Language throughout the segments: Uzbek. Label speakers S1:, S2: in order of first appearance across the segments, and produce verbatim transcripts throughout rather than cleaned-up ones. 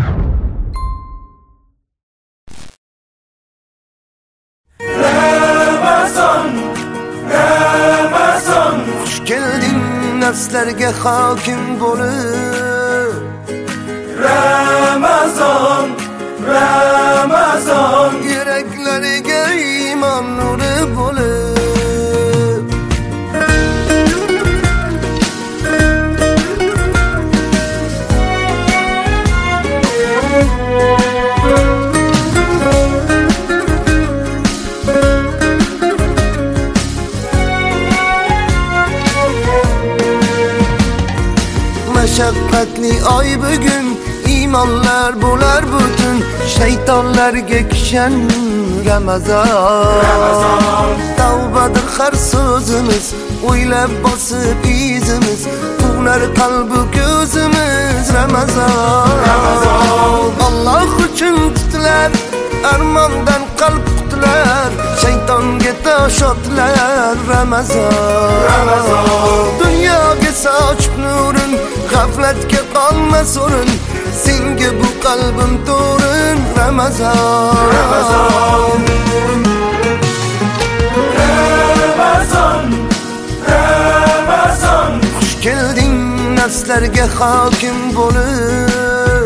S1: Ramazon, Ramazon, xush kelding nafslarga hokim bo'lib. Ramazon, Ramazon, yuraklariga iymon nuri bo'lib. Mashaqqatli oy bugun, iymonlar bo'lar butun, shaytonlarga kishan Ramazon. Ramazon, tavbadir har so'zimiz, o'ylab bosib izimiz, unar qalbi ko'zimiz. Ramazon, Ramazon, Alloh uchun tutilar, armondan qalb qutilar, shaytonga tosh otlar. Ramazon, Ramazon, dunyoga sochib nurin, g'aflatga qolmas o'rin, senga bu qalbim to'rin. Ramazon, Ramazon, Ramazon, Ramazon, xush kelding nafslarga hokim bo'lib.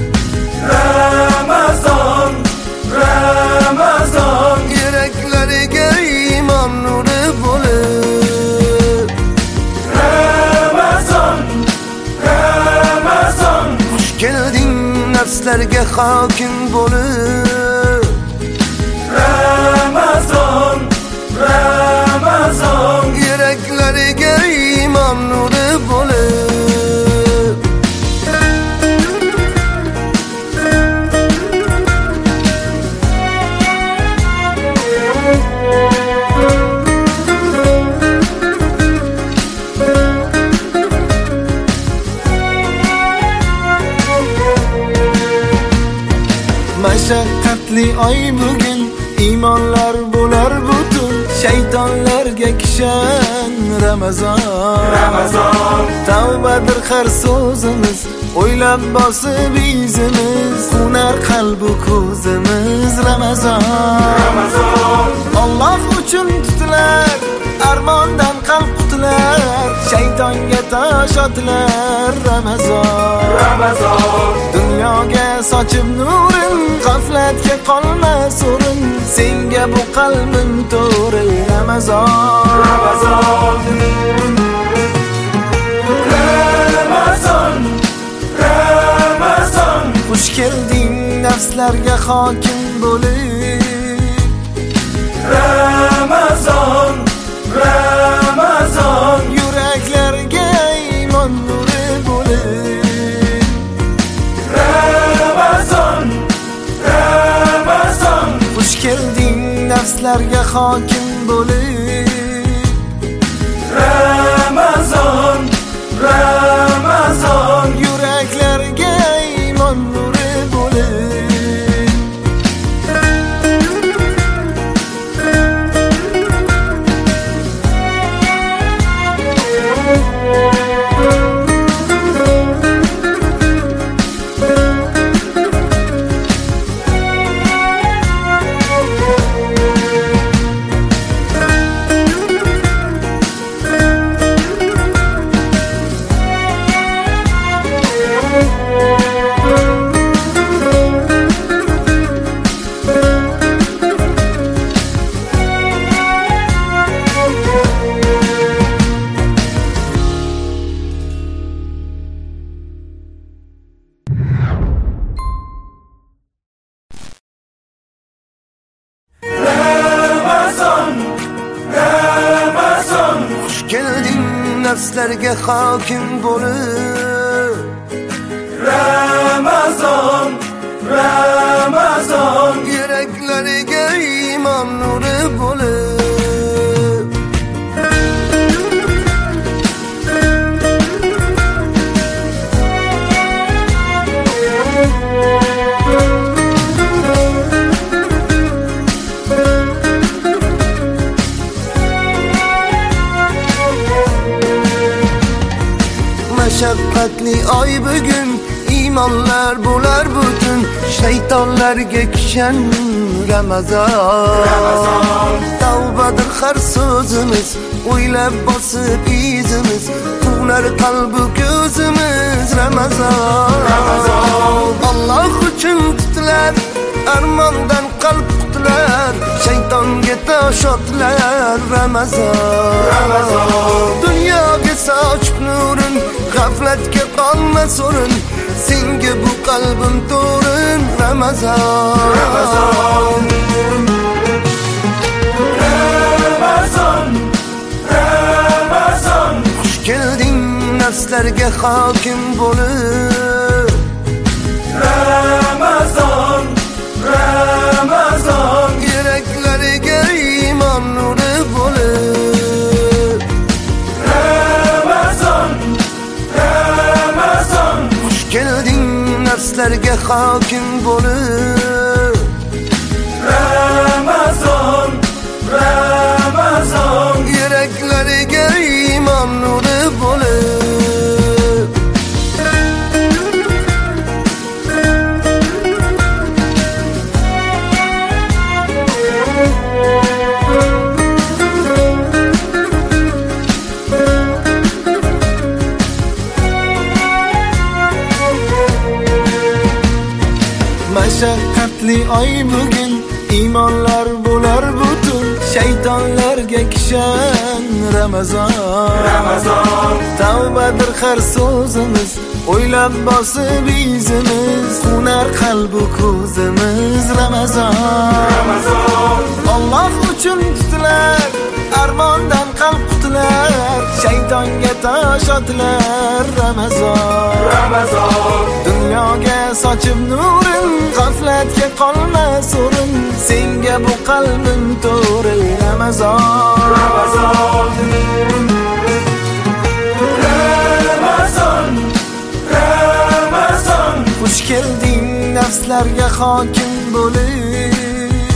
S1: Ramazon, Ramazon, yuraklariga iymon nuri bo'lib. Ramazon, Ramazon, xush kelding nafslarga hokim bo'lib. Ramazon, Ramazon, yuraklariga iymon nuri bo'lib. Mashaqqatli oy bugun, iymonlar bo'lar butun, shaytonlarga kishan Ramazon. Ramazon, tavbadir har so'zimiz, o'ylab bosib izimiz, unar qalbi ko'zimiz. Ramazon, Ramazon, Alloh uchun tutilar, armondan qalb qutilar, shaytonga tosh otlar. Ramazon, Ramazon, dunyoga sochib nurin, g'aflatga qolmas o'rin, senga bu qalbim to'rin. Ramazon, Ramazon, Ramazon, Ramazon, xush kelding nafslarga hokim bo'lib. Ramazon, Ramazon, yuraklarga iymon nuri bo'lib. Ramazon, Ramazon, xush kelding nafslarga hokim bo'lib. Ramazon, Ramazon, yuraklarga iymon nuri bo'lib. Nafslarga hokim bo'lib. Ramazon, Ramazon, yuraklariga iymon nuri bo'lib. Mashaqqatli oy bugun, iymonlar bo'lar bo'lar butun shaytonlarga kishan Ramazon. Ramazon tavbadir har so'zimiz, o'ylab bosib izimiz, quvnar qalbi ko'zimiz. Ramazon Ramazon Alloh uchun tutilar, armondan qalb qutilar, shaytonga tosh otlar. Ramazon Ramazon dunyoga sochib nurin, g'aflatga qolmas o'rin, senga bu qalbim to'rin. Ramazon Ramazon Ramazon Ramazon xush kelding nafslarga hokim bo'lib. Ramazon Ramazon yuraklariga iymon nuri bo'lib. Ramazon Ramazon xush kelding nafslarga hokim bo'lib. Ramazon Ramazon yuraklariga iymon nuri bo'lib. Mashaqqatli oy bugun, iymonlar bo'lar butun shaytonlarga kishan. Ramazon Ramazon tavbadir har so'zimiz, o'ylab bosib izimiz, qunar qalbu ko'zimiz. Ramazon Ramazon Alloh uchun tutilar, armondan qalb qutilar, shaytonga tosh otlar. Ramazon Ramazon dunyoga sochib nurin, g'aflatga qolmas o'rin, senga bu qalbim to'rin. Ramazon Ramazon Ramazon Ramazon xush kelding nafslarga hokim bo'lib.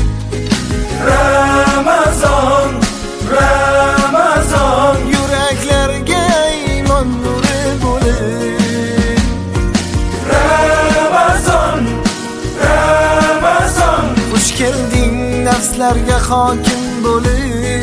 S1: Ramazon Ramazon yuraklarga iymon nuri bo'lib. Ramazon Ramazon xush kelding nafslarga hokim bo'lib.